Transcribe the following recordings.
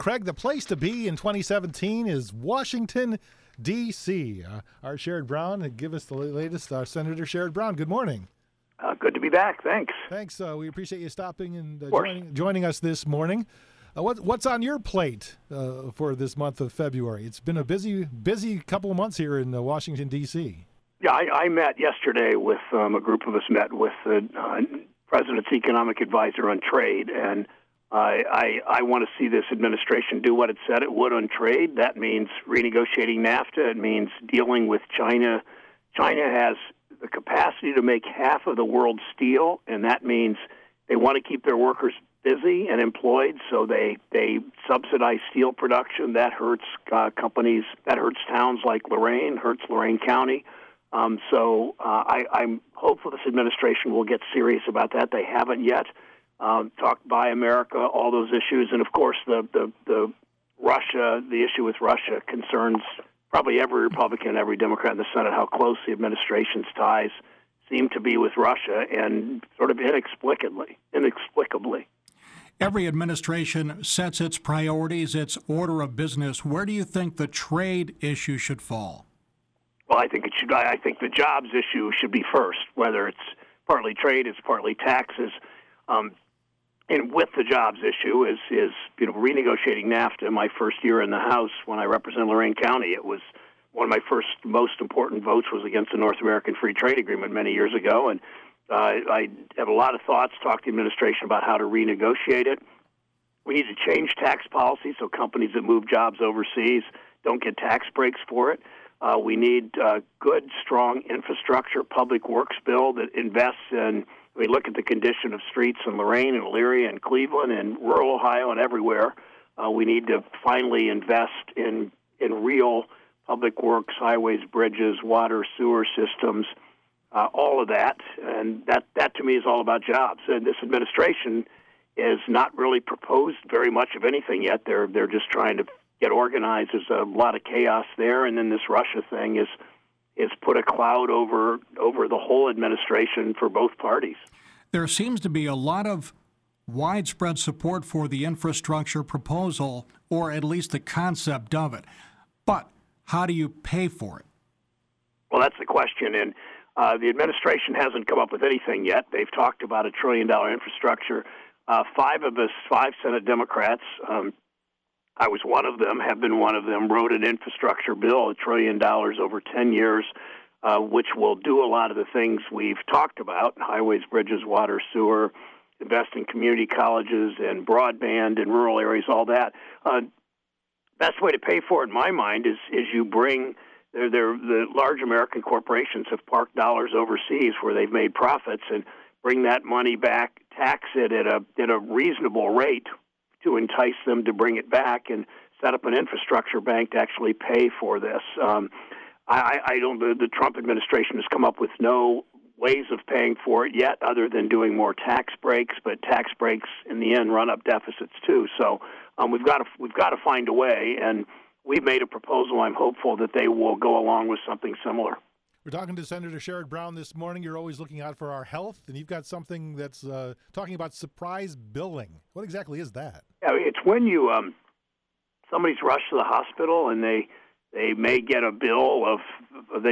Craig, the place to be in 2017 is Washington, D.C. Our Sherrod Brown, give us the latest. Senator Sherrod Brown, good morning. Good to be back. Thanks. Thanks. We appreciate you stopping and joining us this morning. What's on your plate for this month of February? It's been a busy couple of months here in Washington, D.C. Yeah, I met yesterday with a group of us met with the President's economic advisor on trade, and I want to see this administration do what it said it would on trade. That means renegotiating NAFTA. It means dealing with China. China has the capacity to make half of the world's steel, and that means they want to keep their workers busy and employed, so they subsidize steel production. That hurts companies. That hurts towns like Lorain, hurts Lorain County. So I'm hopeful this administration will get serious about that. They haven't yet. Talk Buy America, all those issues, and of course the issue with Russia concerns probably every Republican, every Democrat in the Senate, how close the administration's ties seem to be with Russia, and sort of inexplicably. Every administration sets its priorities, its order of business. Where do you think the trade issue should fall? Well, I think it should. I think the jobs issue should be first, whether it's partly trade, it's partly taxes. And with the jobs issue is renegotiating NAFTA. My first year in the House when I represented Lorain County, it was one of my first most important votes was against the North American Free Trade Agreement many years ago. And I have a lot of thoughts, talk to the administration about how to renegotiate it. We need to change tax policy so companies that move jobs overseas don't get tax breaks for it. We need good, strong infrastructure, public works bill that invests in. We look at the condition of streets in Lorain and Elyria and Cleveland and rural Ohio and everywhere. We need to finally invest in real public works, highways, bridges, water, sewer systems, all of that. And that to me is all about jobs. And this administration is not really proposed very much of anything yet. They're just trying to get organized. There's a lot of chaos there. And then this Russia thing is put a cloud over the whole administration for both parties. There seems to be a lot of widespread support for the infrastructure proposal, or at least the concept of it. But how do you pay for it? Well, that's the question. And the administration hasn't come up with anything yet. They've talked about $1 trillion infrastructure. Five Senate Democrats, I was one of them, have been one of them, wrote an infrastructure bill, $1 trillion over 10 years, which will do a lot of the things we've talked about, highways, bridges, water, sewer, invest in community colleges and broadband in rural areas, all that. Best way to pay for it, in my mind, is you bring the large American corporations have parked dollars overseas where they've made profits, and bring that money back, tax it at a reasonable rate to entice them to bring it back, and set up an infrastructure bank to actually pay for this. I don't. The Trump administration has come up with no ways of paying for it yet, other than doing more tax breaks. But tax breaks, in the end, run up deficits too. So we've got to find a way, and we've made a proposal. I'm hopeful that they will go along with something similar. We're talking to Senator Sherrod Brown this morning. You're always looking out for our health, and you've got something that's talking about surprise billing. What exactly is that? Yeah, it's when you somebody's rushed to the hospital and they may get a bill of they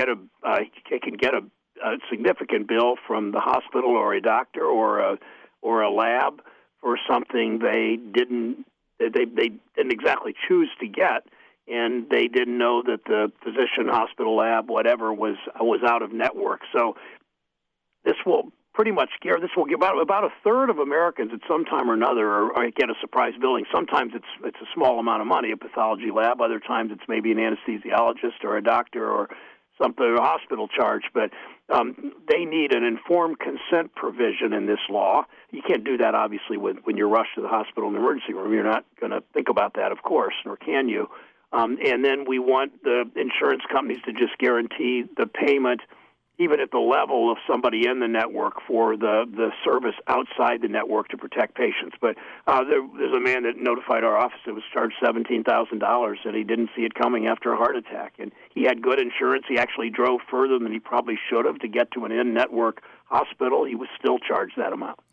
can get a significant bill from the hospital or a doctor or a lab for something they didn't exactly choose to get. And they didn't know that the physician, hospital, lab, whatever was out of network. So this will pretty much scare. This will give about a third of Americans at some time or another or get a surprise billing. Sometimes it's a small amount of money, a pathology lab. Other times it's maybe an anesthesiologist or a doctor or something, a hospital charge. But they need an informed consent provision in this law. You can't do that, obviously, when you're rushed to the hospital in the emergency room. You're not going to think about that, of course, nor can you. And then we want the insurance companies to just guarantee the payment, even at the level of somebody in the network, for the service outside the network to protect patients. But there's a man that notified our office that was charged $17,000, and he didn't see it coming after a heart attack. And he had good insurance. He actually drove further than he probably should have to get to an in-network hospital. He was still charged that amount.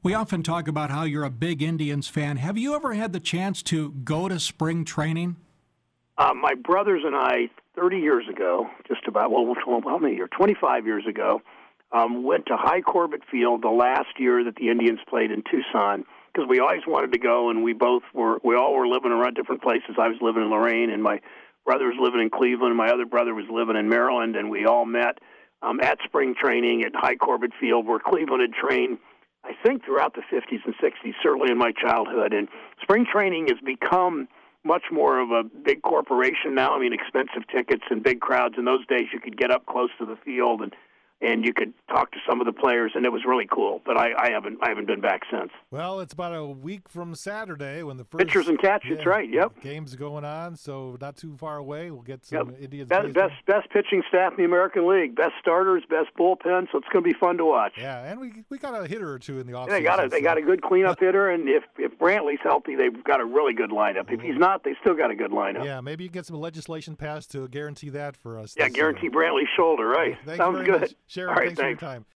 We often talk about how you're a big Indians fan. Have you ever had the chance to go to spring training? My brothers and I, 30 years ago, just about, how many years? 25 years ago, went to High Corbett Field the last year that the Indians played in Tucson, because we always wanted to go, and we all were living around different places. I was living in Lorain, and my brother was living in Cleveland, and my other brother was living in Maryland, and we all met at spring training at High Corbett Field, where Cleveland had trained, I think, throughout the 50s and 60s, certainly in my childhood. And spring training has become much more of a big corporation now. I mean, expensive tickets and big crowds. In those days, you could get up close to the field and you could talk to some of the players, and it was really cool. But I haven't been back since. Well, it's about a week from Saturday when the first pitchers and catch. That's right. Yep. Game's going on, so not too far away. We'll get some Indians. Best pitching staff in the American League. Best starters, best bullpen. So it's going to be fun to watch. Yeah, and we got a hitter or two in the offseason. Yeah, they got a good cleanup hitter, and if Brantley's healthy, they've got a really good lineup. If he's not, they still got a good lineup. Yeah, maybe you can get some legislation passed to guarantee that for us. Yeah, guarantee Brantley's shoulder. Right. Thank Sounds you good. Much. Sharon, all right, thanks for your time.